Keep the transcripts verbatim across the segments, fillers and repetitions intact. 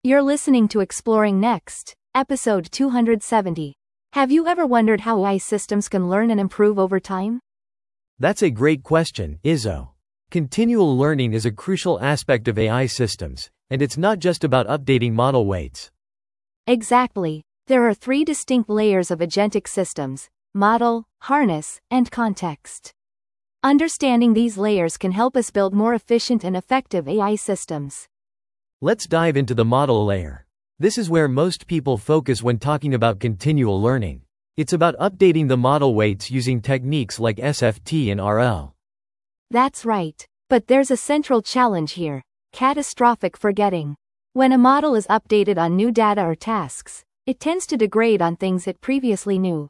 You're listening to Exploring Next, episode two hundred seventy. Have you ever wondered how A I systems can learn and improve over time? That's a great question, Izzo. Continual learning is a crucial aspect of A I systems, and it's not just about updating model weights. Exactly. There are three distinct layers of agentic systems: model, harness, and context. Understanding these layers can help us build more efficient and effective A I systems. Let's dive into the model layer. This is where most people focus when talking about continual learning. It's about updating the model weights using techniques like S F T and R L. That's right. But there's a central challenge here: catastrophic forgetting. When a model is updated on new data or tasks, it tends to degrade on things it previously knew.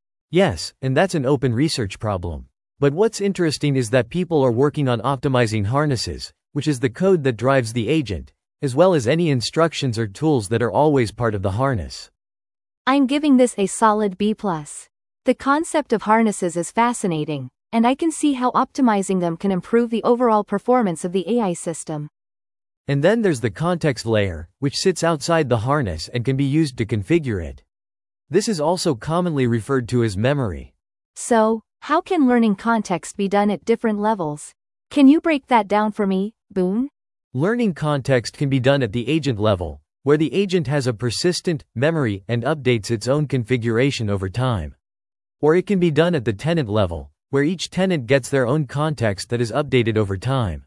Yes, and that's an open research problem. But what's interesting is that people are working on optimizing harnesses, which is the code that drives the agent, as well as any instructions or tools that are always part of the harness. I'm giving this a solid B plus. The concept of harnesses is fascinating, and I can see how optimizing them can improve the overall performance of the A I system. And then there's the context layer, which sits outside the harness and can be used to configure it. This is also commonly referred to as memory. So, how can learning context be done at different levels? Can you break that down for me, Boone? Learning context can be done at the agent level, where the agent has a persistent memory and updates its own configuration over time. Or it can be done at the tenant level, where each tenant gets their own context that is updated over time.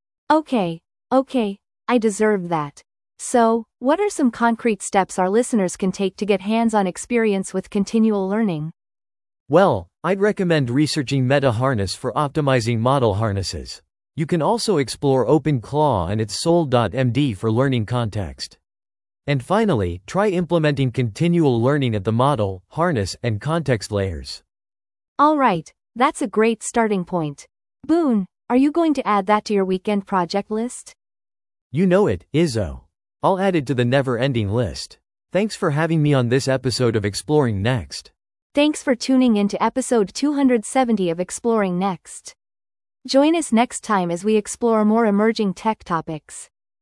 Okay, okay, I deserve that. So, what are some concrete steps our listeners can take to get hands-on experience with continual learning? Well, I'd recommend researching MetaHarness for optimizing model harnesses. You can also explore OpenClaw and its Soul dot M D for learning context. And finally, try implementing continual learning at the model, harness, and context layers. All right, that's a great starting point. Boone, are you going to add that to your weekend project list? You know it, Izzo. I'll add it to the never-ending list. Thanks for having me on this episode of Exploring Next. Thanks for tuning in to episode two hundred seventy of Exploring Next. Join us next time as we explore more emerging tech topics.